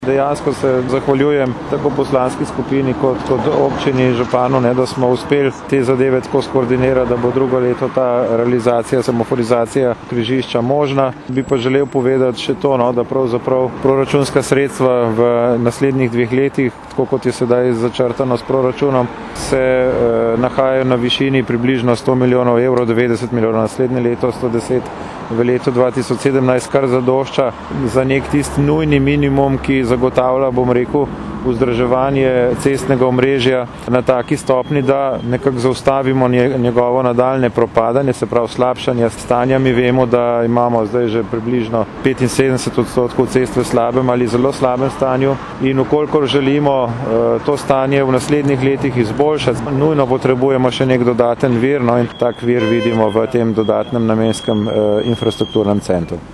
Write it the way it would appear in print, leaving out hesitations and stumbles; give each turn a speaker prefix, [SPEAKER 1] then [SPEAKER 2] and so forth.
[SPEAKER 1] Dejansko se zahvaljujem tako poslanski skupini kot občini in županu, da smo uspeli te zadeve tako skoordinirati, da bo drugo leto ta realizacija, semaforizacija križišča možna. Bi pa želel povedati še to, da pravzaprav proračunska sredstva v naslednjih 2 letih, tako kot je sedaj začrtano s proračunom, se nahajajo na višini približno 100 milijonov evrov, 90 milijonov naslednje leto, 110 v letu 2017, kar zadošča za nek tisti nujni minimum, ki zagotavlja, vzdrževanje cestnega omrežja na taki stopni, da nekako zaustavimo njegovo nadaljne propadanje, se pravi slabšanje stanja. Mi vemo, da imamo zdaj že približno 75% cest v slabem ali zelo slabem stanju in ukolikor želimo to stanje v naslednjih letih izboljšati, nujno potrebujemo še nek dodaten vir, in tak vir vidimo v tem dodatnem namenskem infrastrukturnem centru.